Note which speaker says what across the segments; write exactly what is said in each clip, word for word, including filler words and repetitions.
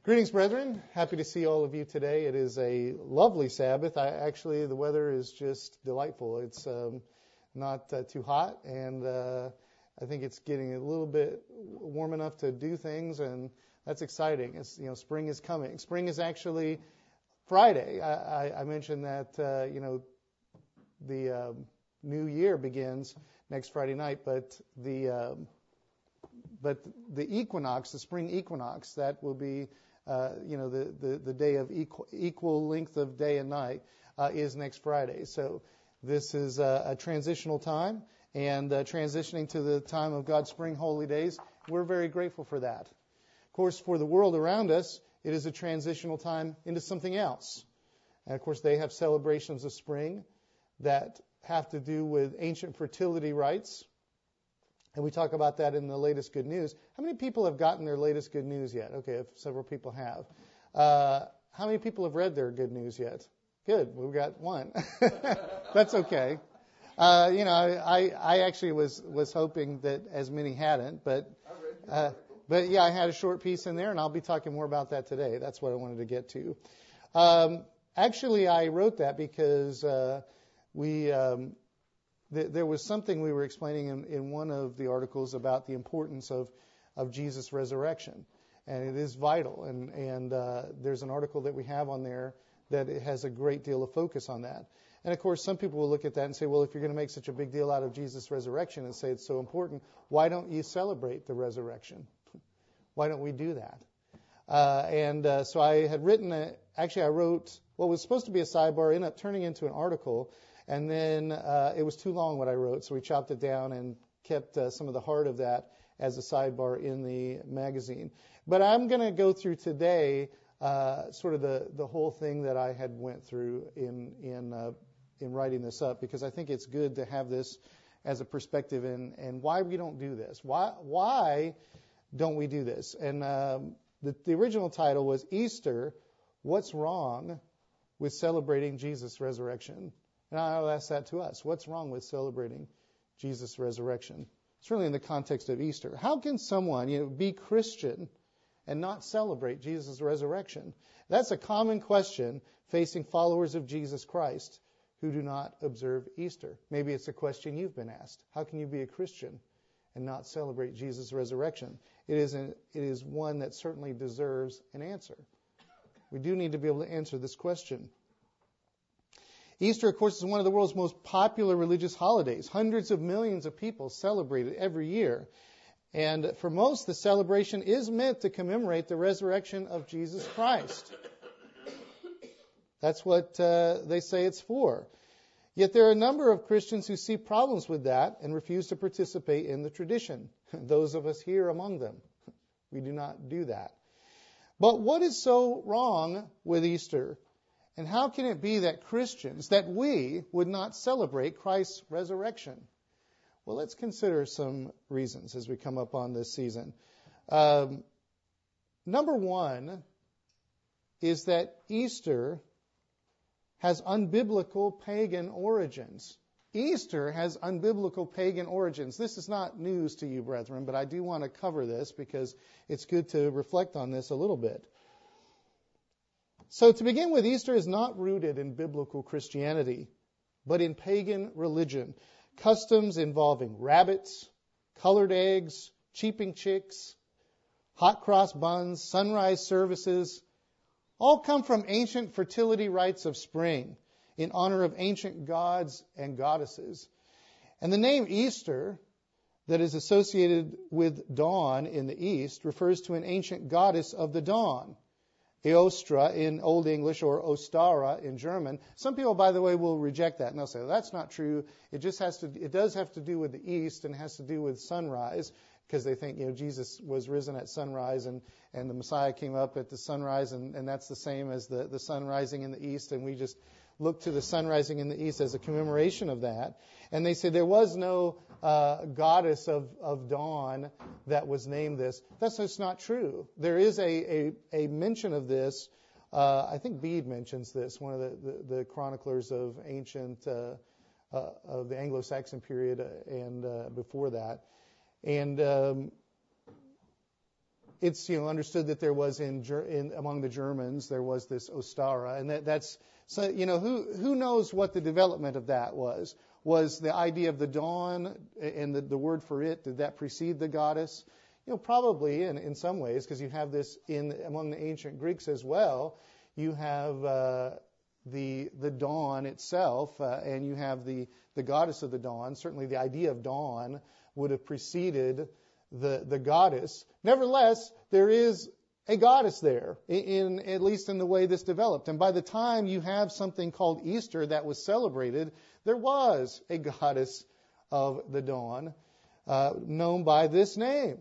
Speaker 1: Greetings, brethren. Happy to see all of you today. It is a lovely Sabbath. I, actually, the weather is just delightful. It's um, not uh, too hot, and uh, I think it's getting a little bit warm enough to do things, and that's exciting. It's, you know, spring is coming. Spring is actually Friday. I, I, I mentioned that uh, you know the um, new year begins next Friday night, but the um, but the equinox, the spring equinox, that will be Uh, you know, the, the, the day of equal, equal length of day and night uh, is next Friday. So this is a, a transitional time, and uh, transitioning to the time of God's spring holy days, we're very grateful for that. Of course, for the world around us, it is a transitional time into something else. And of course, they have celebrations of spring that have to do with ancient fertility rites. And we talk about that in the latest good news. How many people have gotten their latest good news yet? Okay, if several people have. Uh, how many people have read their good news yet? Good, we've got one. That's okay. Uh, you know, I, I actually was, was hoping that as many hadn't, but uh, but yeah, I had a short piece in there, and I'll be talking more about that today. That's what I wanted to get to. Um, actually, I wrote that because uh, we. Um, There was something we were explaining in, in one of the articles about the importance of, of Jesus' resurrection, and it is vital. And, and uh, there's an article that we have on there that it has a great deal of focus on that. And of course, some people will look at that and say, well, if you're going to make such a big deal out of Jesus' resurrection and say it's so important, why don't you celebrate the resurrection? Why don't we do that? Uh, and uh, so I had written, a, actually I wrote what was supposed to be a sidebar, ended up turning into an article. And then uh, it was too long what I wrote, so we chopped it down and kept uh, some of the heart of that as a sidebar in the magazine. But I'm going to go through today uh, sort of the, the whole thing that I had went through in in uh, in writing this up, because I think it's good to have this as a perspective and and why we don't do this. Why why don't we do this? And um, the the original title was Easter: What's Wrong with Celebrating Jesus' Resurrection? And I'll ask that to us. What's wrong with celebrating Jesus' resurrection? Certainly in the context of Easter. How can someone, you know, be Christian and not celebrate Jesus' resurrection? That's a common question facing followers of Jesus Christ who do not observe Easter. Maybe it's a question you've been asked. How can you be a Christian and not celebrate Jesus' resurrection? It is, an, it is one that certainly deserves an answer. We do need to be able to answer this question. Easter, of course, is one of the world's most popular religious holidays. Hundreds of millions of people celebrate it every year. And for most, the celebration is meant to commemorate the resurrection of Jesus Christ. That's what uh, they say it's for. Yet there are a number of Christians who see problems with that and refuse to participate in the tradition. Those of us here among them. We do not do that. But what is so wrong with Easter? And how can it be that Christians, that we would not celebrate Christ's resurrection? Well, let's consider some reasons as we come up on this season. Um, number one is that Easter has unbiblical pagan origins. Easter has unbiblical pagan origins. This is not news to you, brethren, but I do want to cover this because it's good to reflect on this a little bit. So to begin with, Easter is not rooted in biblical Christianity, but in pagan religion. Customs involving rabbits, colored eggs, cheeping chicks, hot cross buns, sunrise services, all come from ancient fertility rites of spring in honor of ancient gods and goddesses. And the name Easter, that is associated with dawn in the East, refers to an ancient goddess of the dawn. Eostra in Old English or Ostara in German. Some people, by the way, will reject that and they'll say, well, that's not true. It just has to, it does have to do with the East and has to do with sunrise, because they think, you know, Jesus was risen at sunrise and, and the Messiah came up at the sunrise, and, and that's the same as the, the sun rising in the East, and we just look to the sun rising in the East as a commemoration of that. And they say there was no uh, goddess of, of dawn that was named this. That's just not true. There is a, a, a mention of this. Uh, I think Bede mentions this, one of the, the, the chroniclers of ancient, uh, uh, of the Anglo-Saxon period and uh, before that. And um, it's you know understood that there was in, in among the Germans there was this Ostara, and that, that's so you know who who knows what the development of that was. Was the idea of the dawn and the, the word for it, did that precede the goddess? You know, probably in, in some ways, because you have this in among the ancient Greeks as well. You have uh, the the dawn itself, uh, and you have the, the goddess of the dawn. Certainly the idea of dawn would have preceded the, the goddess. Nevertheless, there is a goddess there, in, in at least in the way this developed. And by the time you have something called Easter that was celebrated, there was a goddess of the dawn uh, known by this name.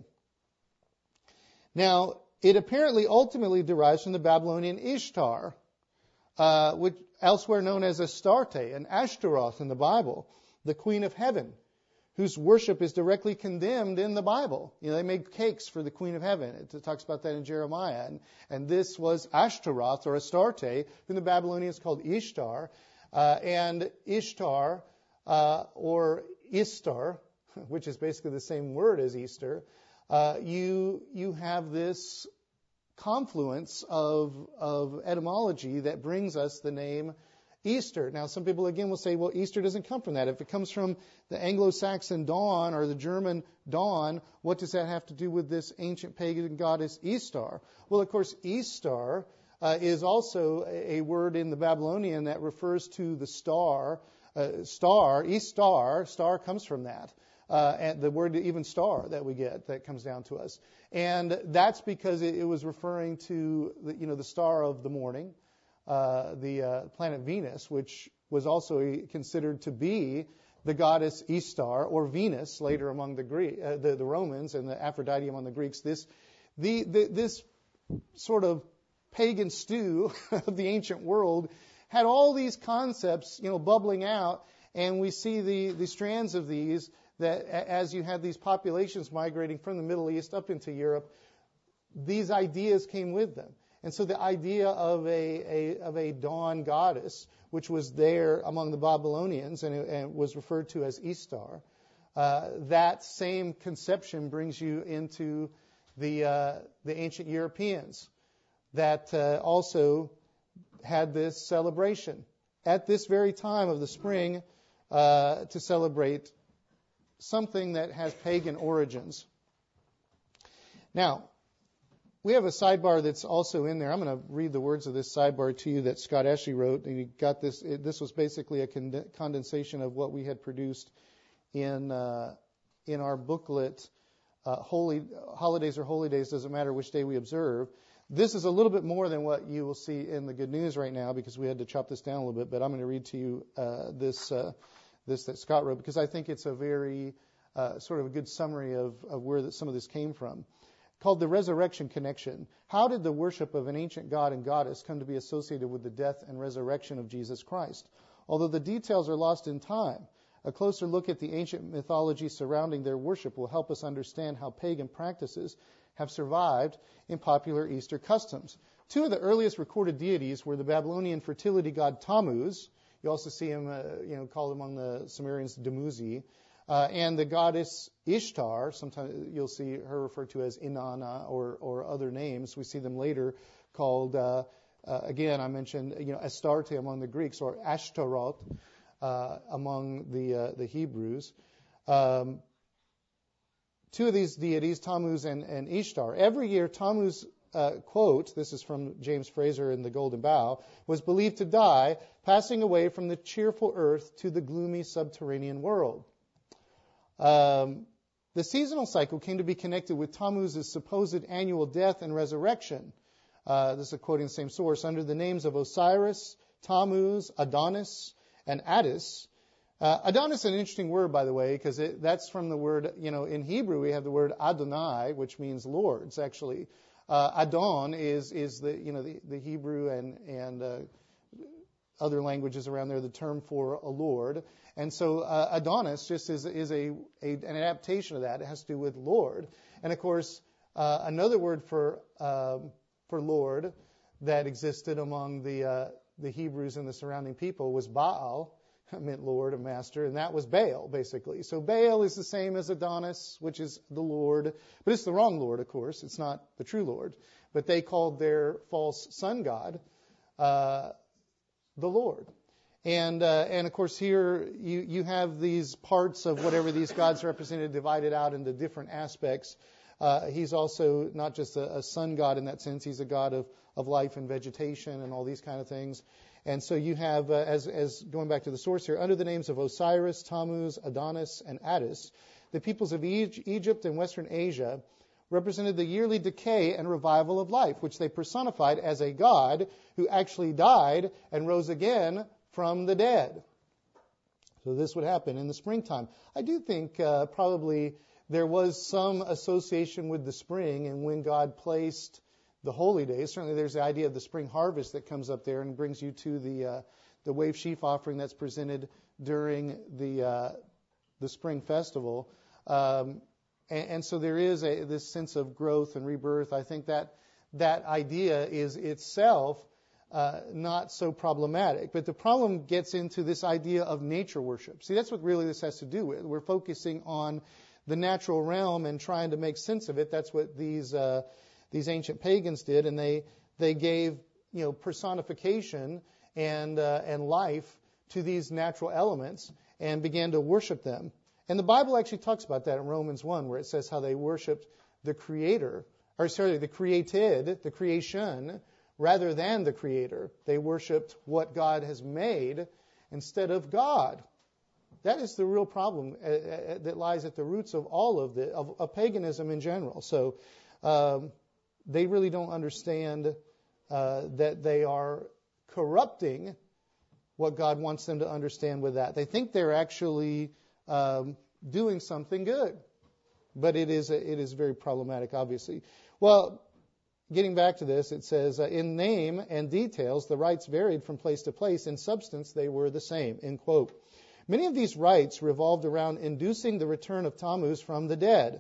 Speaker 1: Now, it apparently ultimately derives from the Babylonian Ishtar, uh, which elsewhere known as Astarte and Ashtaroth in the Bible, the queen of heaven, whose worship is directly condemned in the Bible. You know, they made cakes for the Queen of Heaven. It talks about that in Jeremiah. And, and this was Ashtaroth or Astarte, whom the Babylonians called Ishtar. Uh, and Ishtar, uh, or Istar, which is basically the same word as Easter, uh, you you have this confluence of of etymology that brings us the name Easter. Now, some people again will say, well, Easter doesn't come from that. If it comes from the Anglo-Saxon dawn or the German dawn, what does that have to do with this ancient pagan goddess Istar? Well, of course, Istar uh, is also a, a word in the Babylonian that refers to the star. Uh, star, Istar, star comes from that. Uh, and the word even star that we get that comes down to us. And that's because it, it was referring to the, you know, the star of the morning. Uh, the uh, planet Venus, which was also considered to be the goddess Istar or Venus later among the Greek, uh, the, the Romans, and the Aphrodite among the Greeks. This, the, the, this sort of pagan stew of the ancient world had all these concepts, you know, bubbling out, and we see the, the strands of these that as you had these populations migrating from the Middle East up into Europe, these ideas came with them. And so the idea of a, a of a dawn goddess, which was there among the Babylonians and, and was referred to as Istar, uh, that same conception brings you into the uh, the ancient Europeans that uh, also had this celebration at this very time of the spring uh, to celebrate something that has pagan origins. Now, we have a sidebar that's also in there. I'm going to read the words of this sidebar to you that Scott Ashley wrote. And you got this. It, this was basically a con- condensation of what we had produced in uh, in our booklet. Uh, Holy holidays or holy days, doesn't matter which day we observe. This is a little bit more than what you will see in the Good News right now because we had to chop this down a little bit. But I'm going to read to you uh, this uh, this that Scott wrote because I think it's a very uh, sort of a good summary of, of where the, some of this came from. Called The Resurrection Connection. How did the worship of an ancient god and goddess come to be associated with the death and resurrection of Jesus Christ? Although the details are lost in time, a closer look at the ancient mythology surrounding their worship will help us understand how pagan practices have survived in popular Easter customs. Two of the earliest recorded deities were the Babylonian fertility god Tammuz. You also see him, uh, you know, called among the Sumerians Dumuzi. Uh, and the goddess Ishtar, sometimes you'll see her referred to as Inanna or, or other names. We see them later called, uh, uh, again, I mentioned, you know, Astarte among the Greeks or Ashtaroth uh, among the uh, the Hebrews. Um, two of these deities, Tammuz and, and Ishtar. Every year, Tammuz, uh, quote, this is from James Fraser in The Golden Bough, was believed to die, passing away from the cheerful earth to the gloomy subterranean world. Um, the seasonal cycle came to be connected with Tammuz's supposed annual death and resurrection. Uh, this is quoting the same source. Under the names of Osiris, Tammuz, Adonis, and Attis. Uh, Adonis is an interesting word, by the way, because that's from the word, you know, in Hebrew we have the word Adonai, which means lords, actually. Uh, Adon is is the, you know, the, the Hebrew and, and uh, other languages around there, the term for a lord. And so uh, Adonis just is, is a, a an adaptation of that. It has to do with Lord. And of course, uh, another word for um, for Lord that existed among the uh, the Hebrews and the surrounding people was Baal, meant Lord, a master, and that was Baal, basically. So Baal is the same as Adonis, which is the Lord, but it's the wrong Lord, of course. It's not the true Lord. But they called their false sun god uh, the Lord. And, uh, and of course, here you, you have these parts of whatever these gods represented divided out into different aspects. Uh, he's also not just a, a sun god in that sense. He's a god of, of life and vegetation and all these kind of things. And so you have, uh, as, as going back to the source here, under the names of Osiris, Tammuz, Adonis, and Attis, the peoples of Egypt and Western Asia represented the yearly decay and revival of life, which they personified as a god who actually died and rose again from the dead. So this would happen in the springtime. I do think uh, probably there was some association with the spring and when God placed the holy days. Certainly there's the idea of the spring harvest that comes up there and brings you to the uh, the wave sheaf offering that's presented during the uh, the spring festival. Um, and, and so there is a, this sense of growth and rebirth. I think that that idea is itself Uh, not so problematic. But the problem gets into this idea of nature worship. See, that's what really this has to do with. We're focusing on the natural realm and trying to make sense of it. That's what these uh, these ancient pagans did, and they they gave you know personification and uh, and life to these natural elements and began to worship them. And the Bible actually talks about that in Romans one, where it says how they worshipped the Creator, or sorry, the created, the creation, rather than the Creator. They worshipped what God has made instead of God. That is the real problem uh, uh, that lies at the roots of all of the of, of paganism in general. So um, they really don't understand uh, that they are corrupting what God wants them to understand with that. They think they're actually um, doing something good, but it is a, it is very problematic, obviously. Well, getting back to this, it says, uh, in name and details, the rites varied from place to place. In substance, they were the same, end quote. Many of these rites revolved around inducing the return of Tammuz from the dead.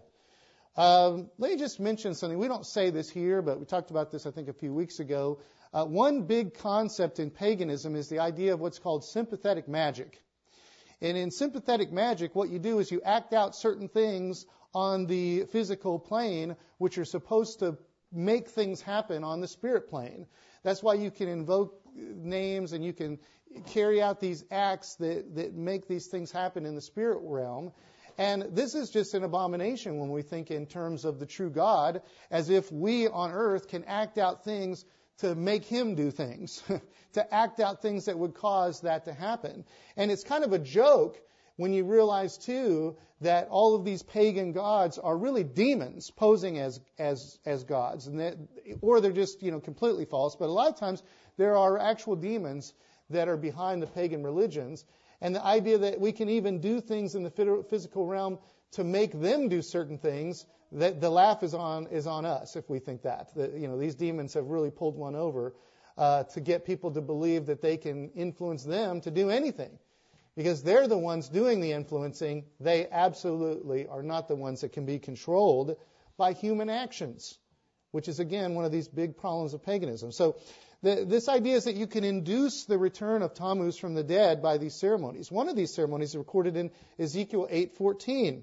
Speaker 1: Um, let me just mention something. We don't say this here, but we talked about this, I think, a few weeks ago. Uh, one big concept in paganism is the idea of what's called sympathetic magic. And in sympathetic magic, what you do is you act out certain things on the physical plane, which are supposed to make things happen on the spirit plane. That's why you can invoke names and you can carry out these acts that, that make these things happen in the spirit realm. And this is just an abomination when we think in terms of the true God, as if we on earth can act out things to make Him do things, to act out things that would cause that to happen. And it's kind of a joke when you realize, too, that all of these pagan gods are really demons posing as as as gods, and that, or they're just you know completely false. But a lot of times there are actual demons that are behind the pagan religions, and the idea that we can even do things in the physical realm to make them do certain things, that the laugh is on is on us if we think that. That you know these demons have really pulled one over uh, to get people to believe that they can influence them to do anything. Because they're the ones doing the influencing. They absolutely are not the ones that can be controlled by human actions, which is, again, one of these big problems of paganism. So the, this idea is that you can induce the return of Tammuz from the dead by these ceremonies. One of these ceremonies is recorded in Ezekiel eight fourteen,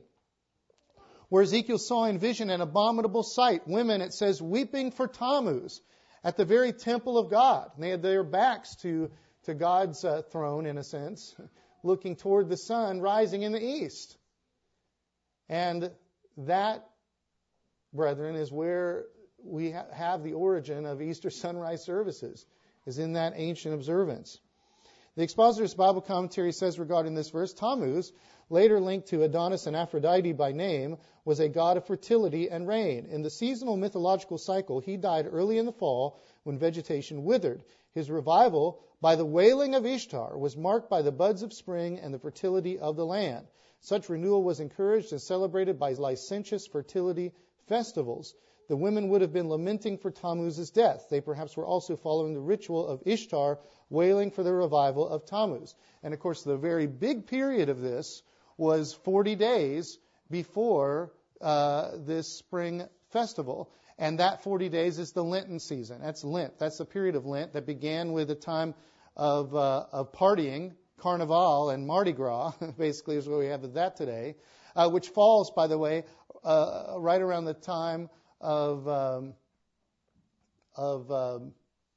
Speaker 1: where Ezekiel saw in vision an abominable sight. Women, it says, weeping for Tammuz at the very temple of God. And they had their backs to, to God's uh, throne, in a sense, looking toward the sun rising in the east. And that, brethren, is where we ha- have the origin of Easter sunrise services, is in that ancient observance. The Expositor's Bible Commentary says regarding this verse, Tammuz, later linked to Adonis and Aphrodite by name, was a god of fertility and rain. In the seasonal mythological cycle, he died early in the fall when vegetation withered. His revival by the wailing of Ishtar was marked by the buds of spring and the fertility of the land. Such renewal was encouraged and celebrated by licentious fertility festivals. The women would have been lamenting for Tammuz's death. They perhaps were also following the ritual of Ishtar, wailing for the revival of Tammuz. And of course, the very big period of this was forty days before uh, this spring festival. And that forty days is the Lenten season. That's Lent. That's the period of Lent that began with a time of, uh, of partying Carnival and Mardi Gras, basically is what we have of that today, uh, which falls, by the way, uh, right around the time of, um, of um,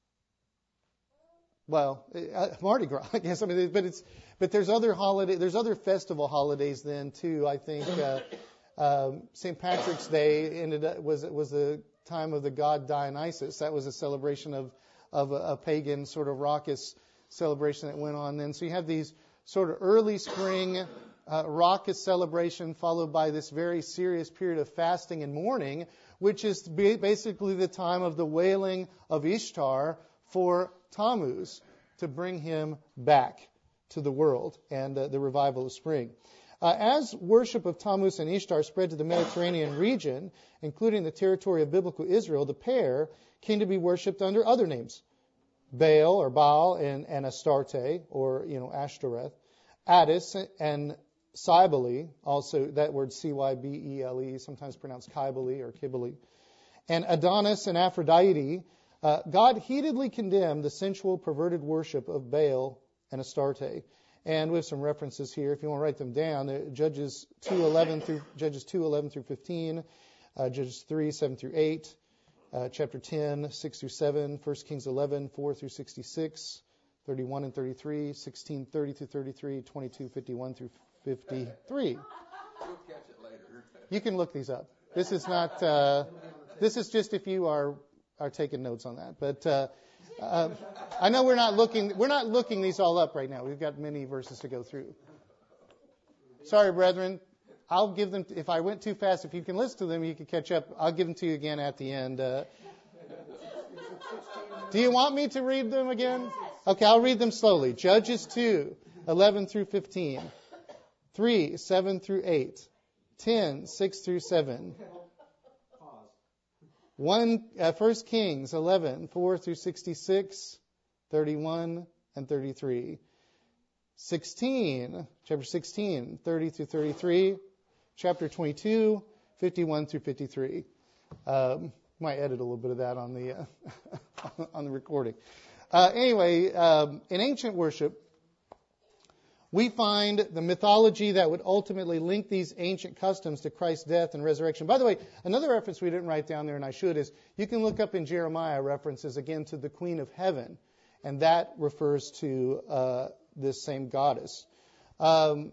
Speaker 1: well, uh, Mardi Gras, I guess. I mean, but it's but there's other holiday, there's other festival holidays then too. I think uh, um, Saint Patrick's Day ended up, was was the time of the god Dionysus. That was a celebration of of a, a pagan sort of raucous celebration that went on then. So you have these sort of early spring uh, raucous celebration followed by this very serious period of fasting and mourning, which is basically the time of the wailing of Ishtar for Tammuz to bring him back to the world and uh, the revival of spring. Uh, as worship of Tammuz and Ishtar spread to the Mediterranean region, including the territory of biblical Israel, the pair came to be worshipped under other names: Baal or Baal and, and Astarte, or you know Ashtoreth, Attis and Cybele, also that word C Y B E L E, sometimes pronounced Kybele or Kibele, and Adonis and Aphrodite. Uh, God heatedly condemned the sensual, perverted worship of Baal and Astarte. And we have some references here, if you want to write them down. Uh, Judges two eleven through Judges two eleven through fifteen, uh, Judges three seven through eight, uh, chapter ten six through seven, First Kings eleven four through sixty-six, thirty-one and thirty-three, sixteen thirty through thirty-three, twenty-two fifty-one through fifty-three.
Speaker 2: We'll catch it later.
Speaker 1: You can look these up. This is not. Uh, this is just if you are. are taking notes on that. But uh, uh, I know we're not looking we're not looking these all up right now. We've got many verses to go through. Sorry, brethren. I'll give them, if I went too fast, if you can listen to them, you can catch up. I'll give them to you again at the end. Uh, do you want me to read them again? Okay, I'll read them slowly. Judges two, eleven through fifteen. three, seven through eight. ten, six through seven. One, uh, First Kings eleven, four through sixty-six, thirty-one and thirty-three. sixteen, chapter sixteen, thirty through thirty-three. Chapter twenty-two, fifty-one through fifty-three. Um, might edit a little bit of that on the uh, on the recording. Uh, anyway, um, in ancient worship, we find the mythology that would ultimately link these ancient customs to Christ's death and resurrection. By the way, another reference we didn't write down there, and I should, is you can look up in Jeremiah references again to the Queen of Heaven, and that refers to uh, this same goddess. Um,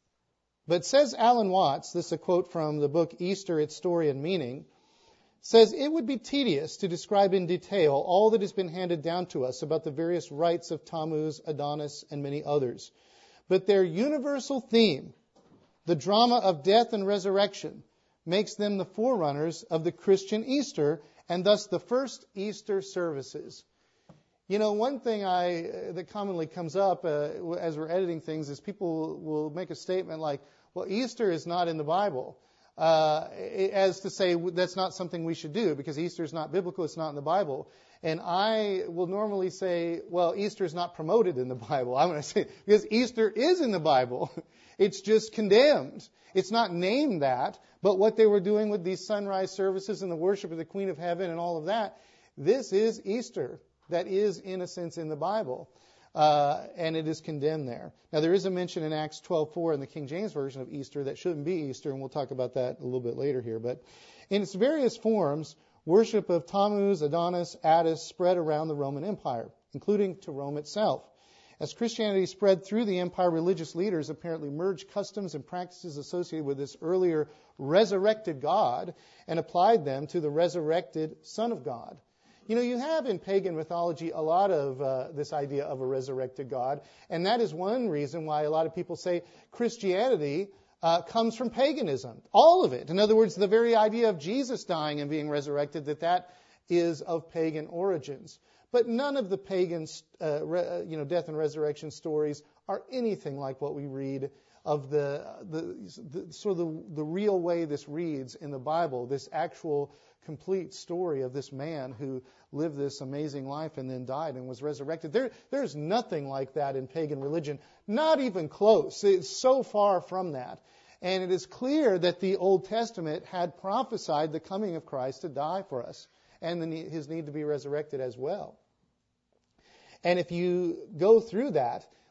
Speaker 1: but says Alan Watts, this is a quote from the book Easter, Its Story and Meaning, says, "It would be tedious to describe in detail all that has been handed down to us about the various rites of Tammuz, Adonis, and many others. But their universal theme, the drama of death and resurrection, makes them the forerunners of the Christian Easter and thus the first Easter services." You know, one thing I uh, that commonly comes up uh, as we're editing things is people will make a statement like, well, Easter is not in the Bible, uh, as to say that's not something we should do because Easter is not biblical, it's not in the Bible. And I will normally say, well, Easter is not promoted in the Bible. I'm going to say, because Easter is in the Bible. It's just condemned. It's not named that. But what they were doing with these sunrise services and the worship of the Queen of Heaven and all of that, this is Easter. That is, in a sense, in the Bible. Uh, and it is condemned there. Now, there is a mention in Acts twelve four in the King James Version of Easter that shouldn't be Easter, and we'll talk about that a little bit later here. But in its various forms, worship of Tammuz, Adonis, Attis spread around the Roman Empire, including to Rome itself. As Christianity spread through the empire, religious leaders apparently merged customs and practices associated with this earlier resurrected God and applied them to the resurrected Son of God. You know, you have in pagan mythology a lot of uh, this idea of a resurrected God, and that is one reason why a lot of people say Christianity Uh, comes from paganism. All of it. In other words, the very idea of Jesus dying and being resurrected, that that is of pagan origins. But none of the pagan, uh, re, you know, death and resurrection stories are anything like what we read of the, the, the sort of the, the real way this reads in the Bible, this actual complete story of this man who lived this amazing life and then died and was resurrected. There, there's nothing like that in pagan religion, not even close. It's so far from that. And it is clear that the Old Testament had prophesied the coming of Christ to die for us and the need, his need to be resurrected as well. And if you go through that,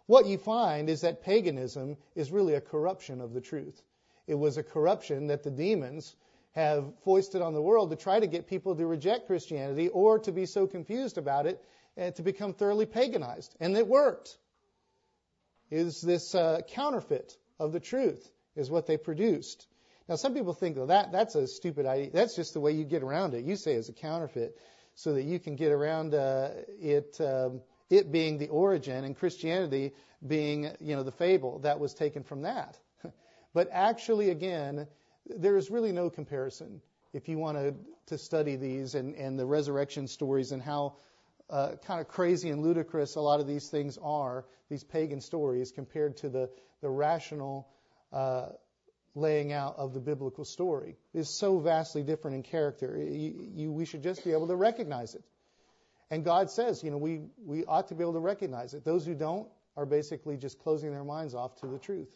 Speaker 1: what you find is that paganism is really a corruption of the truth. It was a corruption that the demons have foisted on the world to try to get people to reject Christianity or to be so confused about it and to become thoroughly paganized. And it worked. Is this uh, counterfeit of the truth is what they produced. Now, some people think, well, that, that's a stupid idea. That's just the way you get around it. You say it's a counterfeit so that you can get around uh, it um, it being the origin and Christianity being, you know, the fable that was taken from that. But actually, again, there is really no comparison if you want to, to study these and, and the resurrection stories and how uh, kind of crazy and ludicrous a lot of these things are, these pagan stories, compared to the, the rational uh, laying out of the biblical story. It's so vastly different in character. You, you, we should just be able to recognize it. And God says, you know, we, we ought to be able to recognize it. Those who don't are basically just closing their minds off to the truth.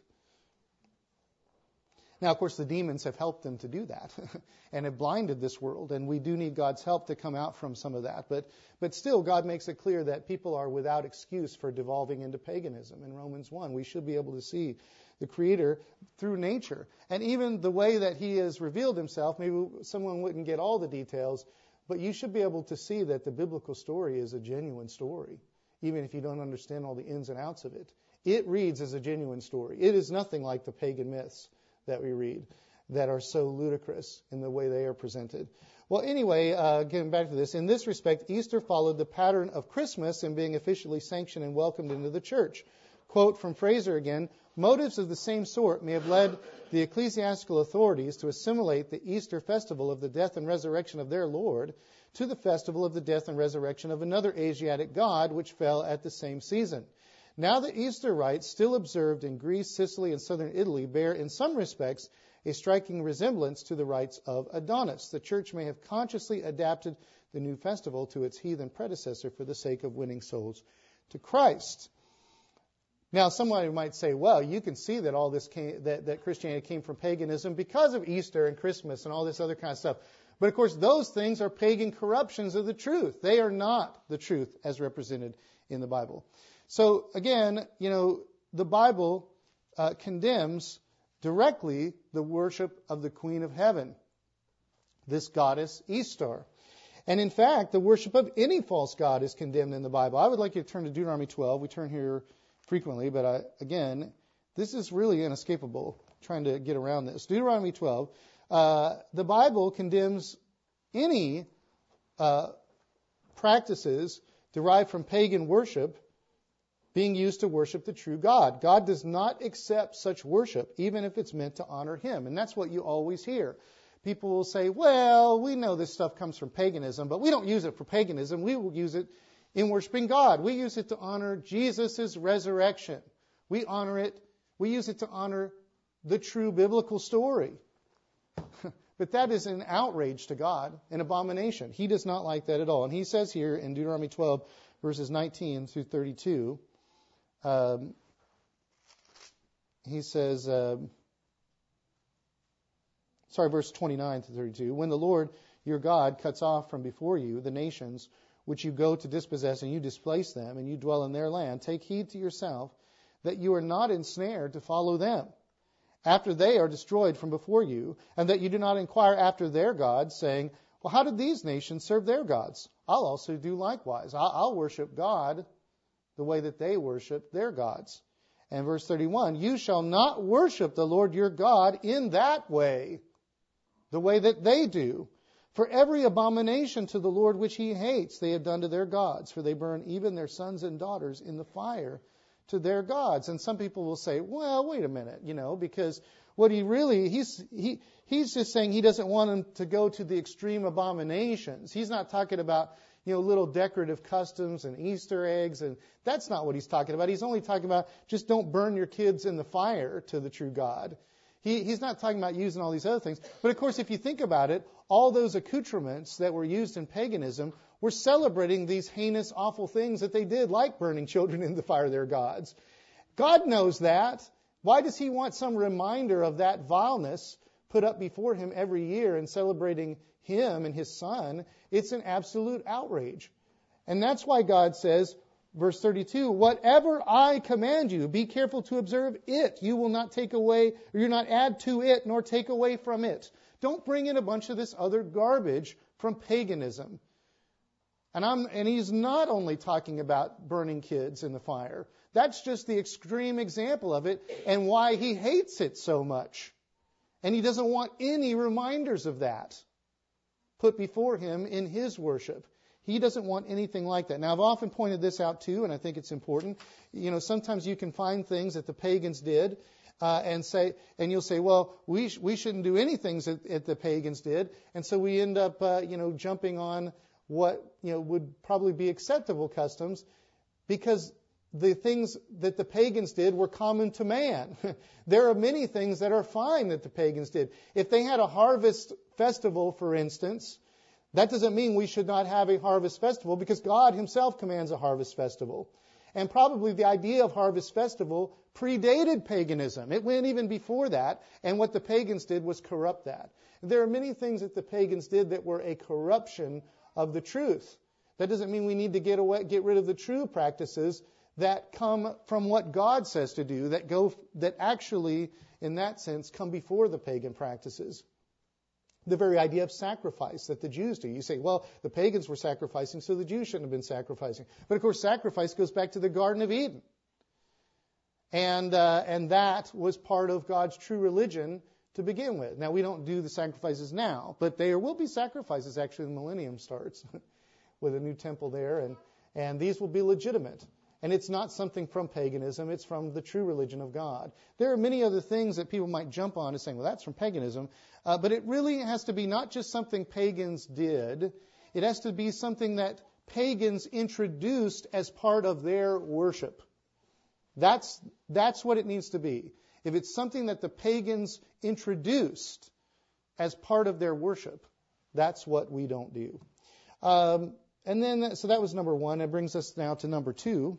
Speaker 1: Now, of course, the demons have helped them to do that and have blinded this world, and we do need God's help to come out from some of that. But but still, God makes it clear that people are without excuse for devolving into paganism. In Romans one, we should be able to see the Creator through nature. And even the way that He has revealed Himself, maybe someone wouldn't get all the details, but you should be able to see that the biblical story is a genuine story, even if you don't understand all the ins and outs of it. It reads as a genuine story. It is nothing like the pagan myths that we read that are so ludicrous in the way they are presented. Well, anyway, uh, getting back to this, in this respect, Easter followed the pattern of Christmas in being officially sanctioned and welcomed into the church. Quote from Fraser again, motives of the same sort may have led the ecclesiastical authorities to assimilate the Easter festival of the death and resurrection of their Lord to the festival of the death and resurrection of another Asiatic god, which fell at the same season. Now the Easter rites still observed in Greece, Sicily, and southern Italy bear in some respects a striking resemblance to the rites of Adonis. The church may have consciously adapted the new festival to its heathen predecessor for the sake of winning souls to Christ. Now, somebody might say, well, you can see that all this came, that, that Christianity came from paganism because of Easter and Christmas and all this other kind of stuff. But of course, those things are pagan corruptions of the truth. They are not the truth as represented in the Bible. So again, you know, the Bible uh, condemns directly the worship of the Queen of Heaven, this goddess Easter. And in fact, the worship of any false god is condemned in the Bible. I would like you to turn to Deuteronomy twelve. We turn here frequently, but I, again, this is really inescapable, trying to get around this. Deuteronomy twelve, uh, the Bible condemns any uh, practices derived from pagan worship being used to worship the true God. God does not accept such worship, even if it's meant to honor Him. And that's what you always hear. People will say, well, we know this stuff comes from paganism, but we don't use it for paganism. We will use it in worshiping God. We use it to honor Jesus' resurrection. We honor it. We use it to honor the true biblical story. But that is an outrage to God, an abomination. He does not like that at all. And He says here in Deuteronomy twelve, verses nineteen through thirty-two, Um, he says, um, sorry, verse twenty-nine to thirty-two, when the Lord your God cuts off from before you the nations which you go to dispossess, and you displace them, and you dwell in their land, take heed to yourself that you are not ensnared to follow them after they are destroyed from before you, and that you do not inquire after their gods, saying, well, how did these nations serve their gods? I'll also do likewise. I'll worship God the way that they worship their gods. And verse thirty-one, you shall not worship the Lord your God in that way, the way that they do. For every abomination to the Lord which He hates, they have done to their gods, for they burn even their sons and daughters in the fire to their gods. And some people will say, well, wait a minute, you know, because what he really, he's he he's just saying he doesn't want them to go to the extreme abominations. He's not talking about, you know, little decorative customs and Easter eggs, and that's not what he's talking about. He's only talking about just don't burn your kids in the fire to the true God. He, he's not talking about using all these other things. But of course, if you think about it, all those accoutrements that were used in paganism were celebrating these heinous, awful things that they did, like burning children in the fire of their gods. God knows that. Why does He want some reminder of that vileness put up before Him every year in celebrating Him and His Son? It's an absolute outrage. And that's why God says, verse thirty-two, whatever I command you, be careful to observe it. You will not take away, or you not add to it, nor take away from it. Don't bring in a bunch of this other garbage from paganism. And I'm, and he's not only talking about burning kids in the fire. That's just the extreme example of it and why he hates it so much. And he doesn't want any reminders of that put before him in his worship. He doesn't want anything like that. Now, I've often pointed this out too, and I think it's important. You know, sometimes you can find things that the pagans did, uh, and say, and you'll say, well, we sh- we shouldn't do anything that, that the pagans did, and so we end up, uh, you know, jumping on what you know would probably be acceptable customs, because the things that the pagans did were common to man. There are many things that are fine that the pagans did. If they had a harvest festival, for instance, that doesn't mean we should not have a harvest festival, because God himself commands a harvest festival. And probably the idea of harvest festival predated paganism. It went even before that, and what the pagans did was corrupt that. There are many things that the pagans did that were a corruption of the truth. That doesn't mean we need to get away, get rid of the true practices that come from what God says to do, that go, that actually, in that sense, come before the pagan practices. The very idea of sacrifice that the Jews do. You say, well, the pagans were sacrificing, so the Jews shouldn't have been sacrificing. But of course, sacrifice goes back to the Garden of Eden. And uh, and that was part of God's true religion to begin with. Now, we don't do the sacrifices now, but there will be sacrifices actually when the millennium starts with a new temple there, and, and these will be legitimate. And it's not something from paganism, it's from the true religion of God. There are many other things that people might jump on and saying, well, that's from paganism. Uh, but it really has to be not just something pagans did, it has to be something that pagans introduced as part of their worship. That's, that's what it needs to be. If it's something that the pagans introduced as part of their worship, that's what we don't do. Um, and then, so that was number one. That brings us now to number two.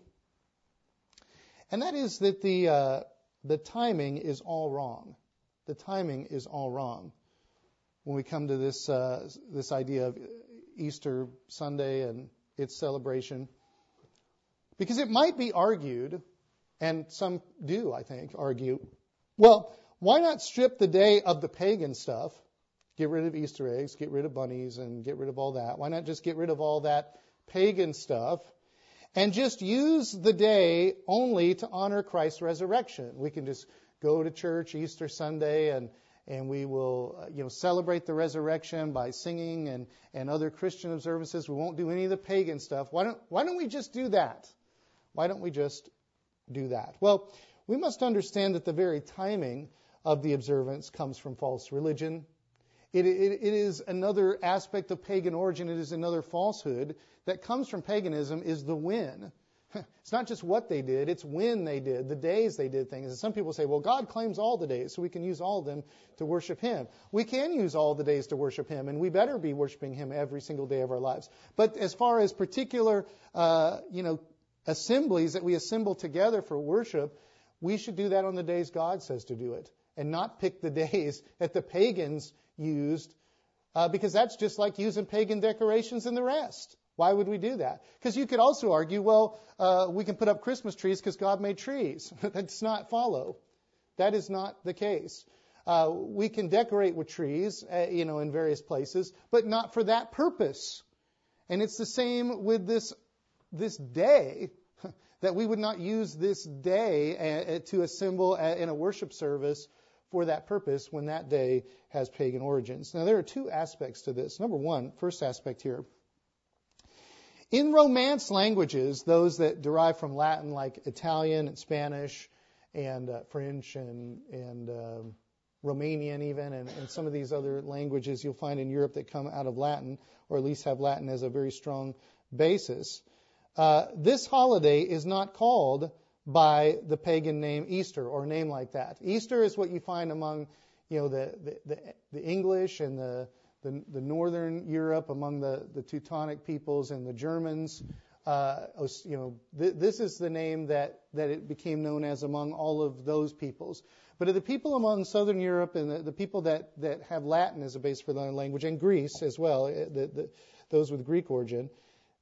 Speaker 1: And that is that the uh, the timing is all wrong. The timing is all wrong when we come to this uh, this idea of Easter Sunday and its celebration, because it might be argued, and some do, I think, argue, well, why not strip the day of the pagan stuff, get rid of Easter eggs, get rid of bunnies, and get rid of all that? Why not just get rid of all that pagan stuff and just use the day only to honor Christ's resurrection? We can just go to church Easter Sunday and and we will uh, you know celebrate the resurrection by singing and, and other Christian observances. We won't do any of the pagan stuff. Why don't why don't we just do that? Why don't we just do that? Well, we must understand that the very timing of the observance comes from false religion. It, it, it is another aspect of pagan origin. It is another falsehood that comes from paganism, is the when. It's not just what they did, it's when they did, the days they did things. And some people say, well, God claims all the days, so we can use all of them to worship Him. We can use all the days to worship Him, and we better be worshiping Him every single day of our lives. But as far as particular, uh, you know, assemblies that we assemble together for worship, we should do that on the days God says to do it, and not pick the days that the pagans used, uh, because that's just like using pagan decorations and the rest. Why would we do that? Because you could also argue, well, uh, we can put up Christmas trees because God made trees. That does not follow. That is not the case. Uh, we can decorate with trees, uh, you know, in various places, but not for that purpose. And it's the same with this this day, that we would not use this day uh, to assemble uh, in a worship service for that purpose when that day has pagan origins. Now, there are two aspects to this. Number one, first aspect here. In Romance languages, those that derive from Latin, like Italian and Spanish and uh, French and, and um, Romanian even, and, and some of these other languages you'll find in Europe that come out of Latin, or at least have Latin as a very strong basis, uh, this holiday is not called by the pagan name Easter or a name like that. Easter is what you find among, you know, the the, the, the English and the The, the northern Europe, among the, the Teutonic peoples and the Germans. Uh, you know, th- this is the name that, that it became known as among all of those peoples. But of the people among southern Europe and the, the people that, that have Latin as a base for their language, and Greece as well, the, the, those with Greek origin,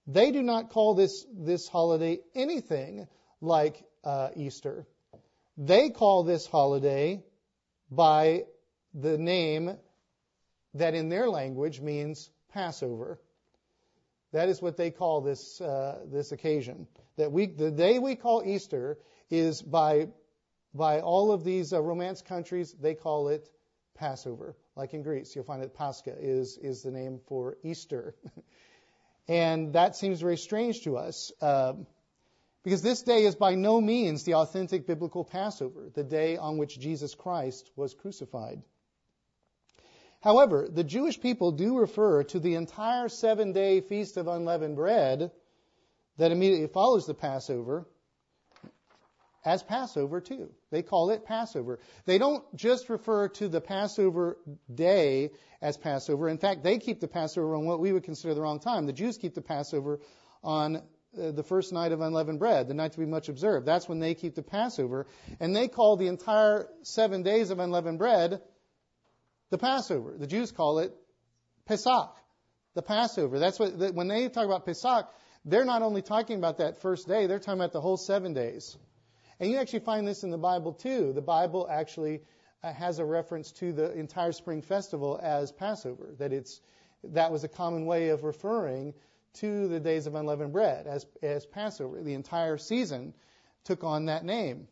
Speaker 1: they do not call this, this holiday anything like uh, Easter. They call this holiday by the name that in their language means Passover. That is what they call this uh, this occasion. That we, the day we call Easter is by by all of these uh, Romance countries, they call it Passover. Like in Greece, you'll find that Pascha is is the name for Easter, and that seems very strange to us uh, because this day is by no means the authentic biblical Passover, the day on which Jesus Christ was crucified. However, the Jewish people do refer to the entire seven-day Feast of Unleavened Bread that immediately follows the Passover as Passover too. They call it Passover. They don't just refer to the Passover day as Passover. In fact, they keep the Passover on what we would consider the wrong time. The Jews keep the Passover on uh, the first night of unleavened bread, the night to be much observed. That's when they keep the Passover. And they call the entire seven days of unleavened bread the Passover. The Jews call it Pesach, the Passover. That's what, when they talk about Pesach, they're not only talking about that first day, they're talking about the whole seven days. And you actually find this in the Bible too. The Bible actually uh, has a reference to the entire spring festival as Passover, that it's that was a common way of referring to the days of unleavened bread as, as Passover. The entire season took on that name.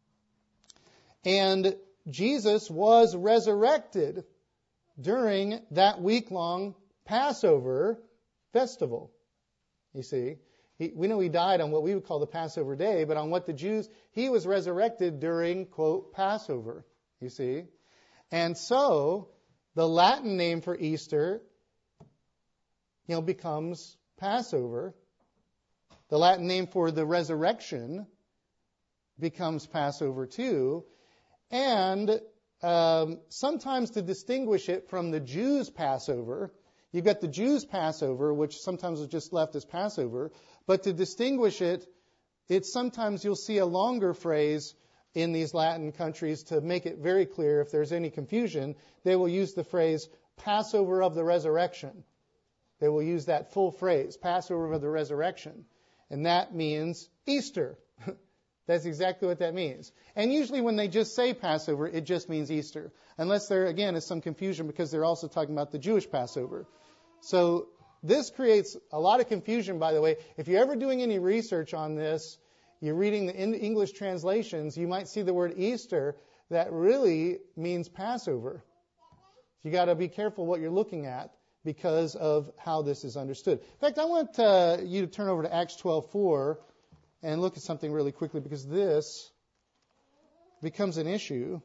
Speaker 1: And Jesus was resurrected during that week-long Passover festival. You see, he, we know he died on what we would call the Passover day, but on what the Jews, he was resurrected during, quote, Passover. You see, and so the Latin name for Easter, you know, becomes Passover. The Latin name for the resurrection becomes Passover too. And um, sometimes to distinguish it from the Jews' Passover, you've got the Jews' Passover, which sometimes is just left as Passover. But to distinguish it, it's sometimes you'll see a longer phrase in these Latin countries to make it very clear if there's any confusion. They will use the phrase Passover of the Resurrection. They will use that full phrase, Passover of the Resurrection. And that means Easter. That's exactly what that means. And usually when they just say Passover, it just means Easter. Unless there, again, is some confusion because they're also talking about the Jewish Passover. So this creates a lot of confusion, by the way. If you're ever doing any research on this, you're reading the English translations, you might see the word Easter that really means Passover. You got to be careful what you're looking at because of how this is understood. In fact, I want uh, you to turn over to Acts twelve four. And look at something really quickly because this becomes an issue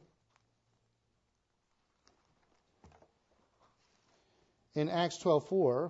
Speaker 1: in Acts twelve four.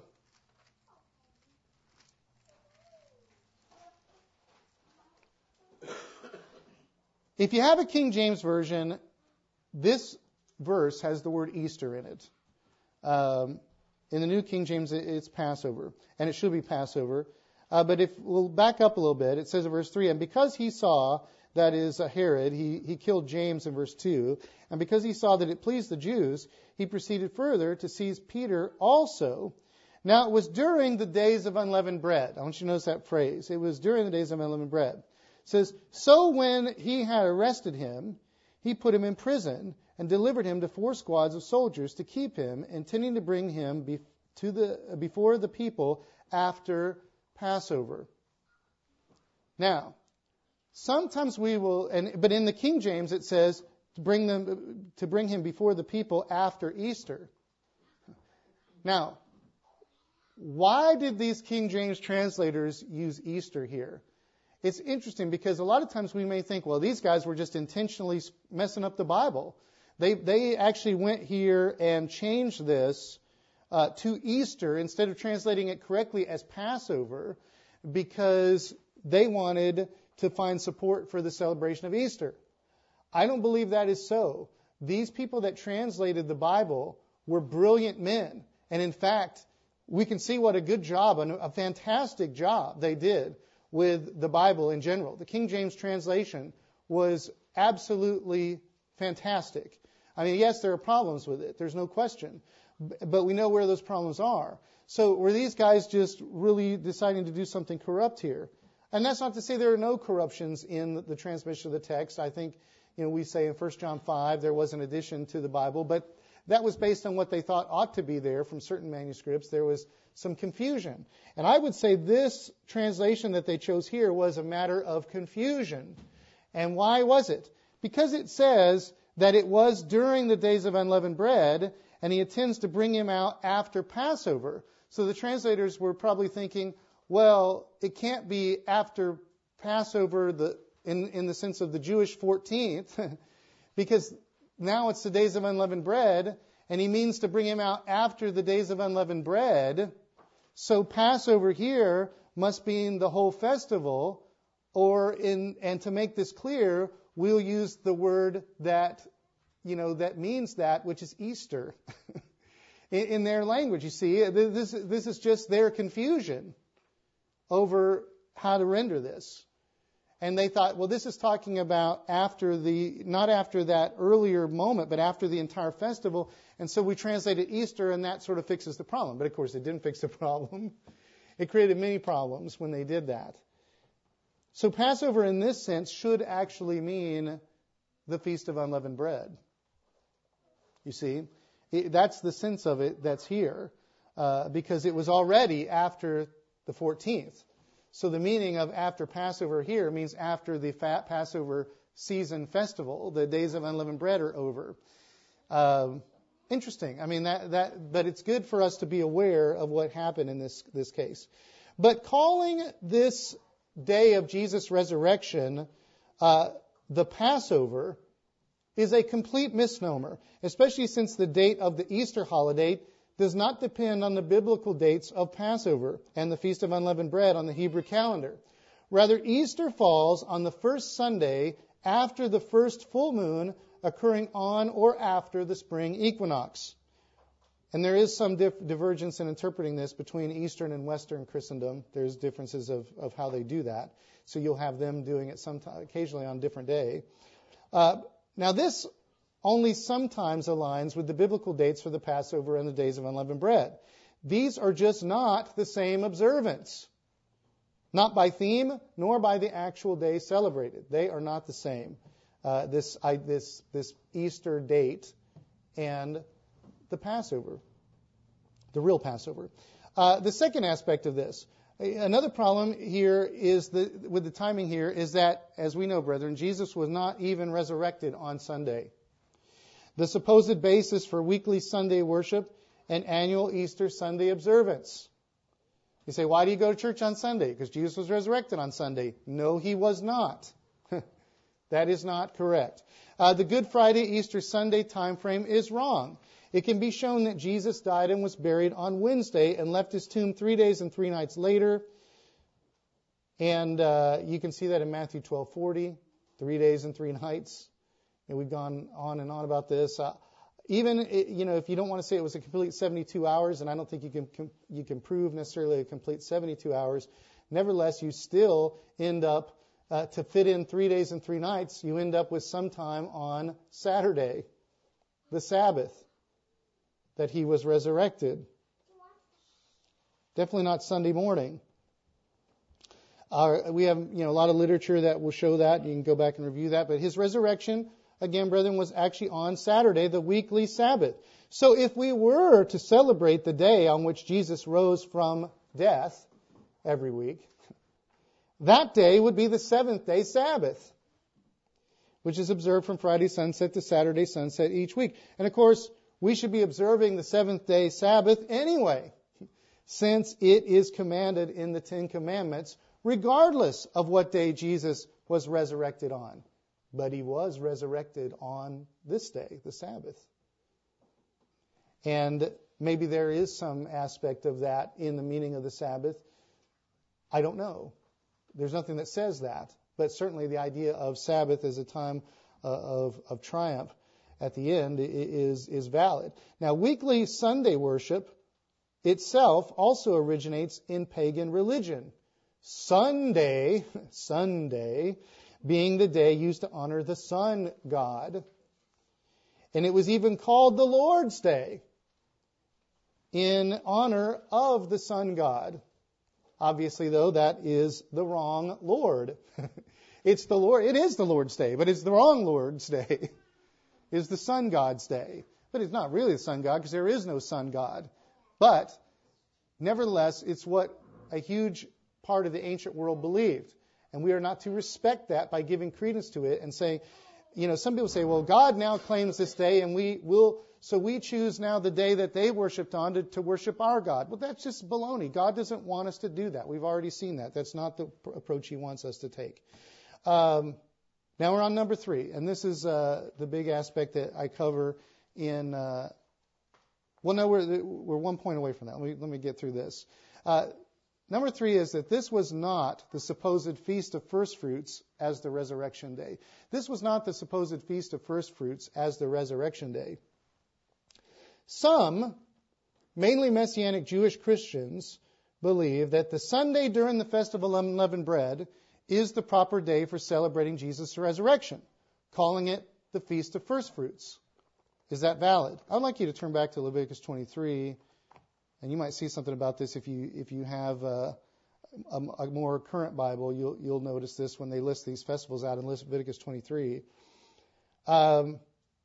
Speaker 1: If you have a King James Version, this verse has the word Easter in it. Um, in the New King James, it's Passover, and it should be Passover. Uh, but if we'll back up a little bit, it says in verse three, and because he saw, that is uh, Herod, he, he killed James in verse two, and because he saw that it pleased the Jews, he proceeded further to seize Peter also. Now it was during the days of unleavened bread. I want you to notice that phrase. It was during the days of unleavened bread. It says, so when he had arrested him, he put him in prison and delivered him to four squads of soldiers to keep him, intending to bring him be, to the before the people after Passover. Now, sometimes we will, and but in the King James it says to bring them to bring him before the people after Easter. Now, why did these King James translators use Easter here? It's interesting because a lot of times we may think, well, these guys were just intentionally messing up the Bible. They they actually went here and changed this Uh, to Easter instead of translating it correctly as Passover because they wanted to find support for the celebration of Easter. I don't believe that is so. These people that translated the Bible were brilliant men. And in fact, we can see what a good job, a fantastic job they did with the Bible in general. The King James translation was absolutely fantastic. I mean, yes, there are problems with it. There's no question. But we know where those problems are. So were these guys just really deciding to do something corrupt here? And that's not to say there are no corruptions in the transmission of the text. I think, you know, we say in First John five there was an addition to the Bible, but that was based on what they thought ought to be there from certain manuscripts. There was some confusion. And I would say this translation that they chose here was a matter of confusion. And why was it? Because it says that it was during the days of unleavened bread, and he intends to bring him out after Passover. So the translators were probably thinking, well, it can't be after Passover the, in, in the sense of the Jewish fourteenth, because now it's the days of unleavened bread, and he means to bring him out after the days of unleavened bread. So Passover here must mean the whole festival, or in, and to make this clear, we'll use the word that, you know, that means that, which is Easter. in, in their language, you see, this, this is just their confusion over how to render this. And they thought, well, this is talking about after the, not after that earlier moment, but after the entire festival. And so we translated Easter, and that sort of fixes the problem. But of course, it didn't fix the problem. It created many problems when they did that. So Passover in this sense should actually mean the Feast of Unleavened Bread. You see, it, that's the sense of it that's here, uh, because it was already after the fourteenth. So the meaning of after Passover here means after the fat Passover season festival, the days of unleavened bread are over. Um, interesting. I mean, that, that, but it's good for us to be aware of what happened in this, this case. But calling this day of Jesus' resurrection uh, the Passover is a complete misnomer, especially since the date of the Easter holiday does not depend on the biblical dates of Passover and the Feast of Unleavened Bread on the Hebrew calendar. Rather, Easter falls on the first Sunday after the first full moon occurring on or after the spring equinox. And there is some dif- divergence in interpreting this between Eastern and Western Christendom. There's differences of, of how they do that. So you'll have them doing it sometime, occasionally on a different day. Uh, now this only sometimes aligns with the biblical dates for the Passover and the days of unleavened bread. These are just not the same observance. Not by theme, nor by the actual day celebrated. They are not the same. Uh, this, I, this, this Easter date and the Passover, the real Passover. Uh, the second aspect of this, another problem here is the, with the timing here is that, as we know, brethren, Jesus was not even resurrected on Sunday. The supposed basis for weekly Sunday worship and annual Easter Sunday observance. You say, why do you go to church on Sunday? Because Jesus was resurrected on Sunday. No, he was not. That is not correct. Uh, the Good Friday Easter Sunday time frame is wrong. It can be shown that Jesus died and was buried on Wednesday and left his tomb three days and three nights later. And uh, you can see that in Matthew twelve forty, three days and three nights. And we've gone on and on about this. Uh, even, you know, if you don't want to say it was a complete seventy-two hours, and I don't think you can you can prove necessarily a complete seventy-two hours, nevertheless, you still end up, uh, to fit in three days and three nights, you end up with some time on Saturday, the Sabbath, that he was resurrected. Definitely not Sunday morning. Uh, we have, you know, a lot of literature that will show that. You can go back and review that. But his resurrection, again, brethren, was actually on Saturday, the weekly Sabbath. So if we were to celebrate the day on which Jesus rose from death every week, that day would be the seventh day Sabbath, which is observed from Friday sunset to Saturday sunset each week. And of course, we should be observing the seventh day Sabbath anyway, since it is commanded in the Ten Commandments, regardless of what day Jesus was resurrected on. But he was resurrected on this day, the Sabbath. And maybe there is some aspect of that in the meaning of the Sabbath. I don't know. There's nothing that says that. But certainly the idea of Sabbath as a time uh, of, of triumph at the end is, is valid. Now, weekly Sunday worship itself also originates in pagan religion. Sunday, Sunday, being the day used to honor the sun god. And it was even called the Lord's Day in honor of the sun god. Obviously, though, that is the wrong Lord. It's the Lord. It is the Lord's day, but it's the wrong Lord's day. It's the sun god's day. But it's not really the sun god because there is no sun god. But nevertheless, it's what a huge part of the ancient world believed. And we are not to respect that by giving credence to it and saying, you know, some people say, well, God now claims this day and we will, so we choose now the day that they worshipped on to, to worship our God. Well, that's just baloney. God doesn't want us to do that. We've already seen that. That's not the approach He wants us to take. Um, now we're on number three, and this is uh, the big aspect that I cover in, uh, well, no, we're, we're one point away from that. Let me, let me get through this. Uh, Number three is that this was not the supposed Feast of First Fruits as the Resurrection Day. This was not the supposed Feast of First Fruits as the Resurrection Day. Some, mainly Messianic Jewish Christians, believe that the Sunday during the Festival of Unleavened Bread is the proper day for celebrating Jesus' resurrection, calling it the Feast of First Fruits. Is that valid? I'd like you to turn back to Leviticus twenty-three. And you might see something about this if you if you have a, a, a more current Bible. You'll you'll notice this when they list these festivals out in Leviticus twenty-three. Um,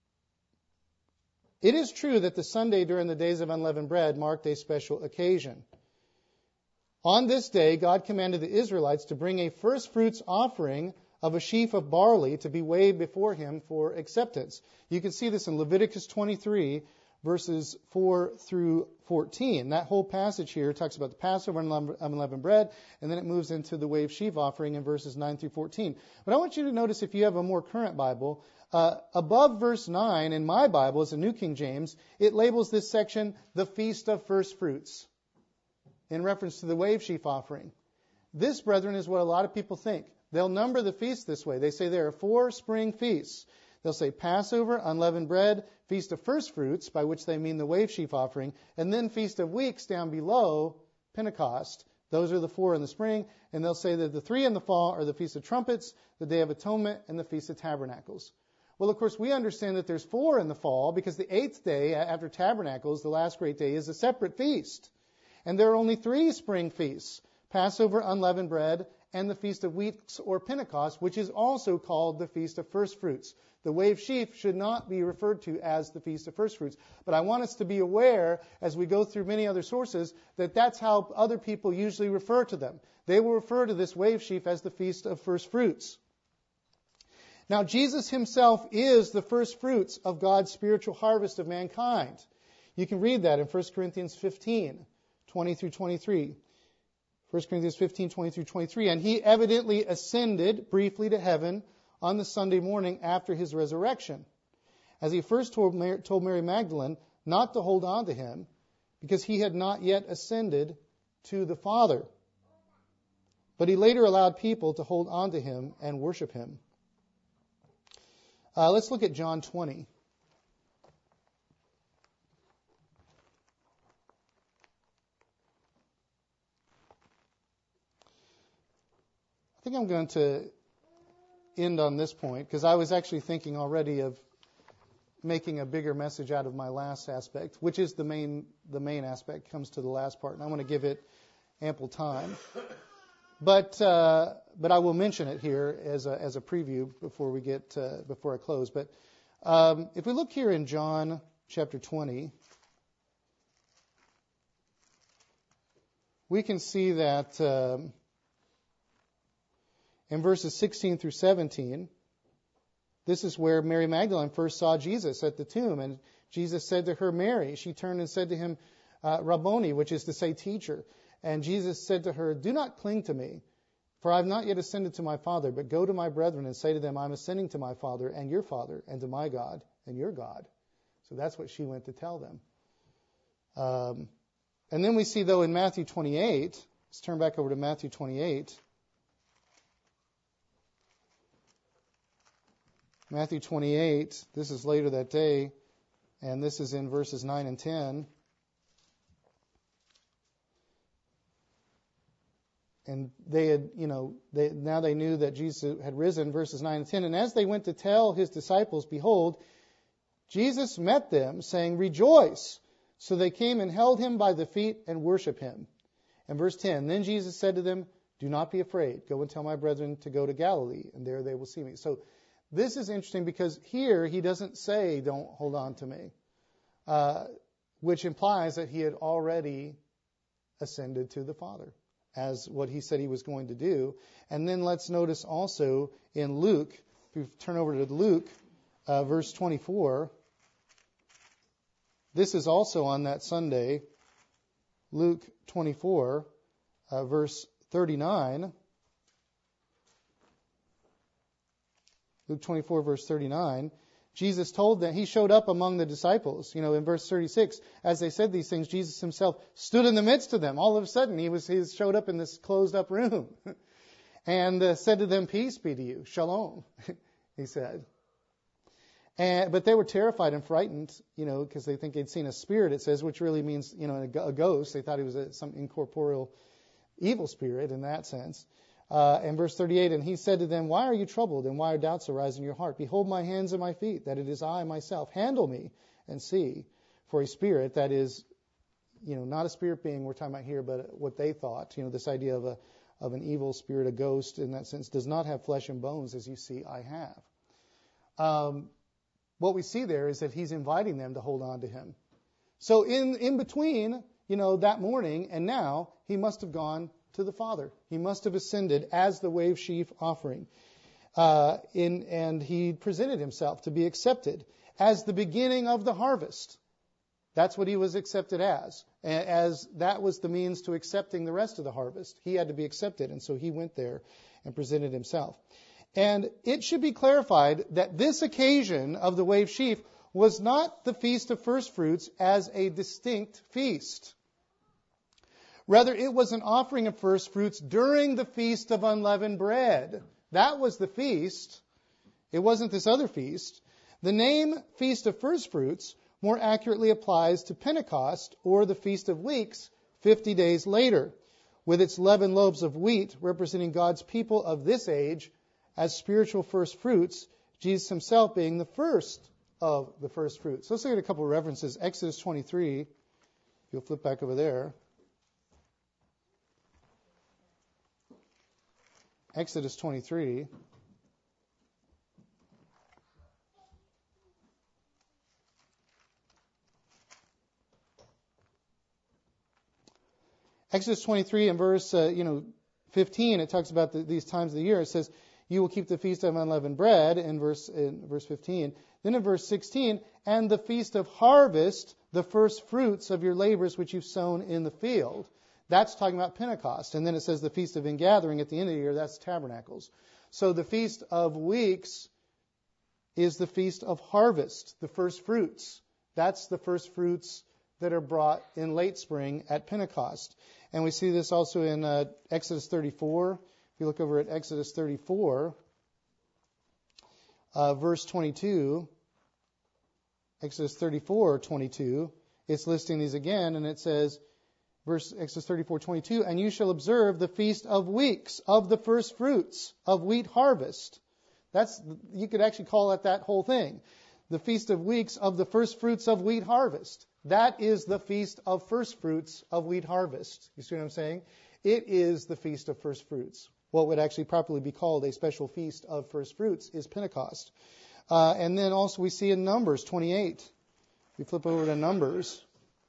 Speaker 1: it is true that the Sunday during the days of unleavened bread marked a special occasion. On this day, God commanded the Israelites to bring a first fruits offering of a sheaf of barley to be weighed before Him for acceptance. You can see this in Leviticus twenty-three. Verses four through fourteen. That whole passage here talks about the Passover and unleavened bread, and then it moves into the wave sheaf offering in verses nine through fourteen. But I want you to notice, if you have a more current Bible, uh, above verse nine in my Bible, as a New King James, it labels this section the Feast of First Fruits in reference to the wave sheaf offering. This, brethren, is what a lot of people think. They'll number the feasts this way. They say there are four spring feasts. They'll say Passover, unleavened bread, Feast of First Fruits, by which they mean the wave sheaf offering, and then Feast of Weeks down below, Pentecost. Those are the four in the spring. And they'll say that the three in the fall are the Feast of Trumpets, the Day of Atonement, and the Feast of Tabernacles. Well, of course, we understand that there's four in the fall because the eighth day after Tabernacles, the last great day, is a separate feast. And there are only three spring feasts, Passover, unleavened bread, and the Feast of Weeks or Pentecost, which is also called the Feast of First Fruits. The wave sheaf should not be referred to as the Feast of First Fruits. But I want us to be aware, as we go through many other sources, that that's how other people usually refer to them. They will refer to this wave sheaf as the Feast of First Fruits. Now, Jesus Himself is the first fruits of God's spiritual harvest of mankind. You can read that in First Corinthians fifteen, twenty through twenty-three. First Corinthians fifteen, twenty through twenty-three. And He evidently ascended briefly to heaven on the Sunday morning after His resurrection, as He first told Mary, told Mary Magdalene not to hold on to Him because He had not yet ascended to the Father. But He later allowed people to hold on to Him and worship Him. Uh, let's look at John twenty. I think I'm going to end on this point because I was actually thinking already of making a bigger message out of my last aspect, which is the main the main aspect, comes to the last part, and I want to give it ample time. But uh, but I will mention it here as a as a preview before we get uh, before I close. But um, if we look here in John chapter twenty, we can see that um, in verses sixteen through seventeen, this is where Mary Magdalene first saw Jesus at the tomb. And Jesus said to her, Mary. She turned and said to Him, uh, Rabboni, which is to say teacher. And Jesus said to her, do not cling to me, for I have not yet ascended to my Father, but go to my brethren and say to them, I am ascending to my Father and your Father, and to my God and your God. So that's what she went to tell them. Um, and then we see, though, in Matthew twenty-eight, let's turn back over to Matthew twenty-eight. Matthew twenty-eight, this is later that day, and this is in verses nine and ten. And they had, you know, they, now they knew that Jesus had risen, verses nine and ten. And as they went to tell His disciples, behold, Jesus met them, saying, rejoice. So they came and held him by the feet and worshiped him. And verse ten, then Jesus said to them, do not be afraid. Go and tell my brethren to go to Galilee, and there they will see me. So this is interesting because here he doesn't say, don't hold on to me, uh, which implies that he had already ascended to the Father, as what he said he was going to do. And then let's notice also in Luke, if we turn over to Luke, uh, verse twenty-four, this is also on that Sunday, Luke twenty-four, uh, verse thirty-nine. Luke twenty-four, verse thirty-nine. Jesus told them, he showed up among the disciples. You know, in verse thirty-six, as they said these things, Jesus himself stood in the midst of them. All of a sudden, he was he showed up in this closed-up room and uh, said to them, peace be to you, shalom, he said. And, but they were terrified and frightened, you know, because they think they'd seen a spirit, it says, which really means, you know, a, a ghost. They thought he was a, some incorporeal evil spirit in that sense. Uh, and verse thirty-eight, and he said to them, why are you troubled, and why are doubts arise in your heart? Behold my hands and my feet, that it is I myself. Handle me and see. For a spirit, that is, you know, not a spirit being we're talking about here, but what they thought, you know, this idea of a of an evil spirit, a ghost in that sense, does not have flesh and bones, as you see I have. Um, what we see there is that he's inviting them to hold on to him. So in, in between, you know, that morning and now, he must have gone to the Father. He must have ascended as the wave sheaf offering. Uh, in, and he presented himself to be accepted as the beginning of the harvest. That's what he was accepted as. As that was the means to accepting the rest of the harvest. He had to be accepted, and so he went there and presented himself. And it should be clarified that this occasion of the wave sheaf was not the Feast of First Fruits as a distinct feast. Rather, it was an offering of first fruits during the Feast of Unleavened Bread. That was the feast. It wasn't this other feast. The name Feast of First Fruits more accurately applies to Pentecost, or the Feast of Weeks, fifty days later, with its leavened loaves of wheat representing God's people of this age as spiritual first fruits, Jesus himself being the first of the first fruits. Let's look at a couple of references. Exodus twenty-three, if you'll flip back over there. Exodus twenty-three. Exodus twenty-three and verse, uh, you know, fifteen, it talks about the, these times of the year. It says, you will keep the feast of unleavened bread in verse in verse fifteen. Then in verse sixteen, and the feast of harvest, the first fruits of your labors which you've sown in the field. That's talking about Pentecost. And then it says the feast of ingathering at the end of the year, that's tabernacles. So the feast of weeks is the feast of harvest, the first fruits. That's the first fruits that are brought in late spring at Pentecost. And we see this also in uh, Exodus thirty-four. If you look over at Exodus thirty-four, uh, verse twenty-two, Exodus thirty-four, twenty-two, it's listing these again, and it says, verse Exodus thirty-four, twenty-two, and you shall observe the feast of weeks, of the first fruits of wheat harvest. That's, you could actually call it that whole thing. The feast of weeks of the first fruits of wheat harvest. That is the feast of first fruits of wheat harvest. You see what I'm saying? It is the feast of first fruits. What would actually properly be called a special feast of first fruits is Pentecost. Uh, and then also we see in Numbers twenty-eight. We flip over to Numbers.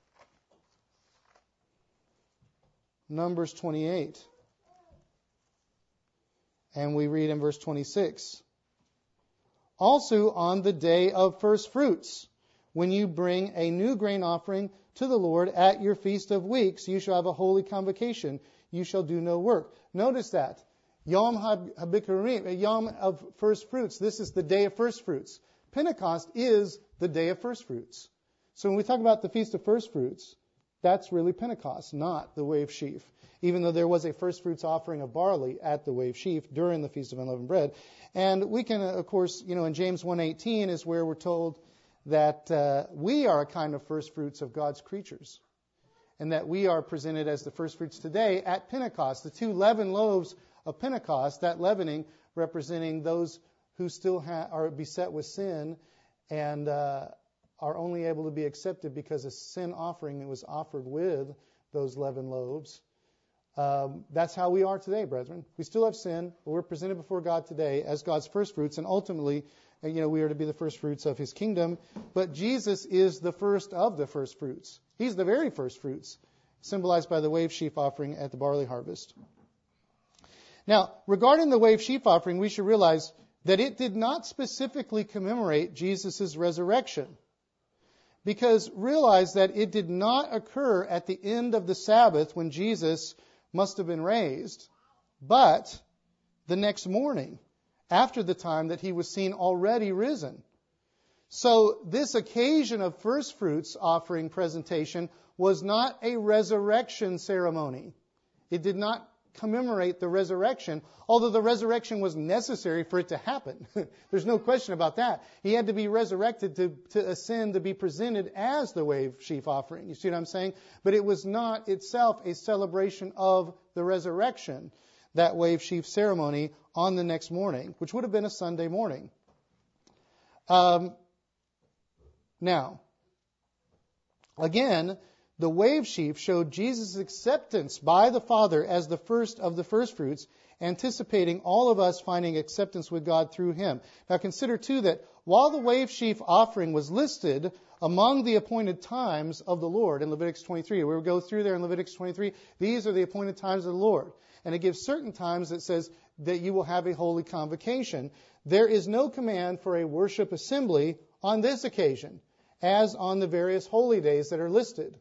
Speaker 1: Numbers twenty-eight. And we read in verse twenty-six. Also on the day of first fruits, when you bring a new grain offering to the Lord at your feast of weeks, you shall have a holy convocation. You shall do no work. Notice that. Yom HaBikurim, Yom of first fruits. This is the day of first fruits. Pentecost is the day of first fruits. So when we talk about the feast of first fruits, that's really Pentecost, not the wave sheaf. Even though there was a first fruits offering of barley at the wave sheaf during the Feast of Unleavened Bread. And we can, of course, you know, in James one eighteen is where we're told that uh, we are a kind of first fruits of God's creatures. And that we are presented as the first fruits today at Pentecost. The two leavened loaves of Pentecost, that leavening representing those who still ha- are beset with sin and uh, are only able to be accepted because a sin offering that was offered with those leavened loaves. Um, that's how we are today, brethren. We still have sin, but we're presented before God today as God's first fruits, and ultimately, you know, we are to be the first fruits of His kingdom. But Jesus is the first of the first fruits. He's the very first fruits, symbolized by the wave sheaf offering at the barley harvest. Now, regarding the wave sheaf offering, we should realize that it did not specifically commemorate Jesus' resurrection. Because realize that it did not occur at the end of the Sabbath when Jesus must have been raised, but the next morning, after the time that He was seen already risen. So this occasion of first fruits offering presentation was not a resurrection ceremony. It did not commemorate the resurrection, although the resurrection was necessary for it to happen. There's no question about that. He had to be resurrected to, to ascend, to be presented as the wave sheaf offering. You see what I'm saying? But it was not itself a celebration of the resurrection, that wave sheaf ceremony on the next morning, which would have been a Sunday morning. Um, now, again, the wave sheaf showed Jesus' acceptance by the Father as the first of the first fruits, anticipating all of us finding acceptance with God through Him. Now consider too that while the wave sheaf offering was listed among the appointed times of the Lord in Leviticus twenty-three, we will go through there in Leviticus twenty-three, these are the appointed times of the Lord. And it gives certain times that says that you will have a holy convocation. There is no command for a worship assembly on this occasion, as on the various holy days that are listed.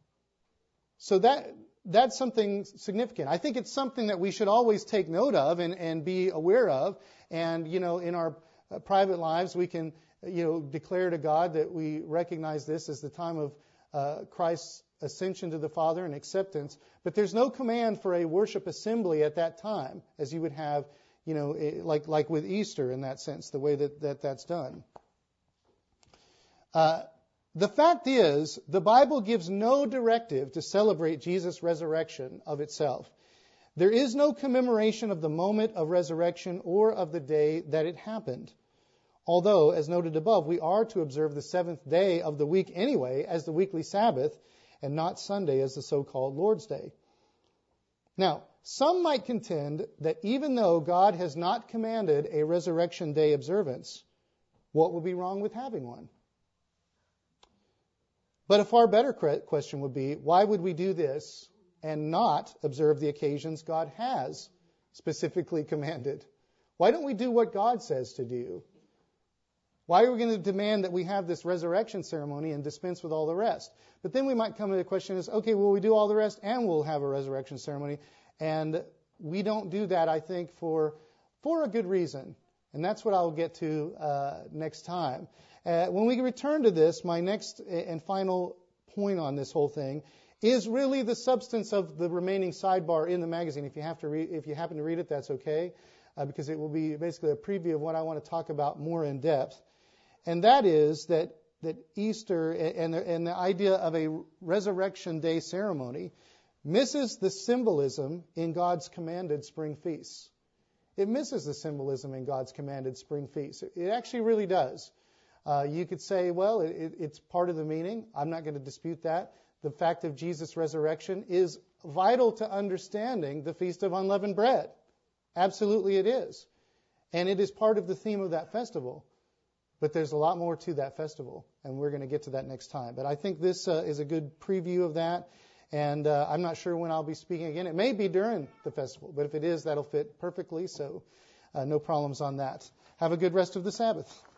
Speaker 1: So that that's something significant. I think it's something that we should always take note of and, and be aware of. And, you know, in our uh, private lives, we can, you know, declare to God that we recognize this as the time of uh, Christ's ascension to the Father and acceptance. But there's no command for a worship assembly at that time, as you would have, you know, like like with Easter in that sense, the way that, that that's done. Uh, The fact is, the Bible gives no directive to celebrate Jesus' resurrection of itself. There is no commemoration of the moment of resurrection or of the day that it happened. Although, as noted above, we are to observe the seventh day of the week anyway as the weekly Sabbath and not Sunday as the so-called Lord's Day. Now, some might contend that even though God has not commanded a resurrection day observance, what would be wrong with having one? But a far better question would be, why would we do this and not observe the occasions God has specifically commanded? Why don't we do what God says to do? Why are we going to demand that we have this resurrection ceremony and dispense with all the rest? But then we might come to the question is, okay, will we do all the rest and we'll have a resurrection ceremony? And we don't do that, I think, for, for a good reason. And that's what I'll get to uh, next time. Uh, when we return to this, my next and final point on this whole thing is really the substance of the remaining sidebar in the magazine. If you have to read, if you happen to read it, that's okay, uh, because it will be basically a preview of what I want to talk about more in depth. And that is that that Easter and the, and the idea of a resurrection day ceremony misses the symbolism in God's commanded spring feasts. It misses the symbolism in God's commanded spring feasts. It actually really does. Uh, you could say, well, it, it's part of the meaning. I'm not going to dispute that. The fact of Jesus' resurrection is vital to understanding the Feast of Unleavened Bread. Absolutely it is. And it is part of the theme of that festival. But there's a lot more to that festival, and we're going to get to that next time. But I think this uh, is a good preview of that. And uh, I'm not sure when I'll be speaking again. It may be during the festival, but if it is, that'll fit perfectly. So uh, no problems on that. Have a good rest of the Sabbath.